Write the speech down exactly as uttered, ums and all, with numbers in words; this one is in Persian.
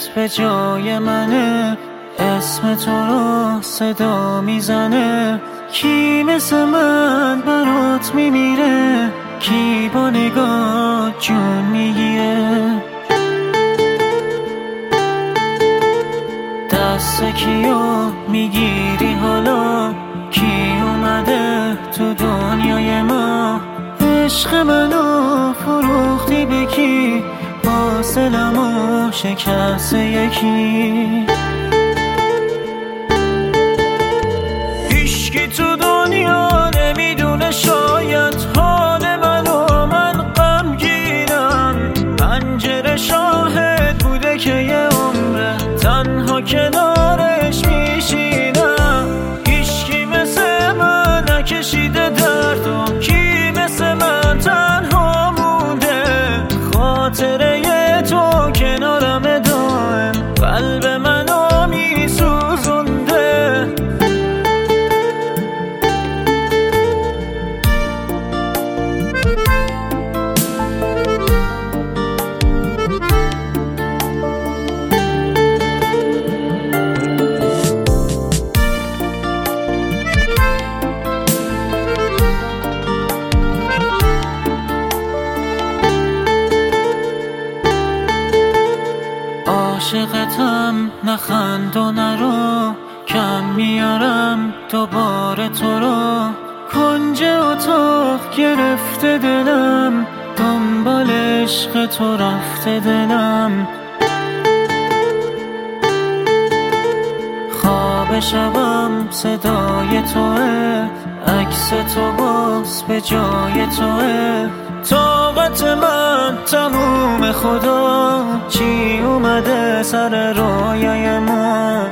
دلت به جای منه، اسم تو رو صدا میزنه. کی مثل من برات میمیره، کی با نگاه جون میگیره. دست کیو میگیری حالا، کی اومده تو دنیای ما. عشق منو فروختی به کی، باز دلمو شکست یکی. هیچکی تو دنیا نمیدونه شاید حال منو، من غمگینم. پنجره شاهد بوده که یه عمره تنها کنارش میشینم. هیچکی مثل من نکشیده دردم، کی مثل من تنها مونده. خاطره تو کنارم دائم، قلب منو میسوزونده. عاشقتم نخند و نرو، کم میارم دوباره تو رو. کنج اتاق گرفته دلم، دنبال عشق تو رفته دلم. خواب شبم صدای توه، عکس تو باز به جای توه. طاقت من تموم خدا، چی اومده سر رویای ما.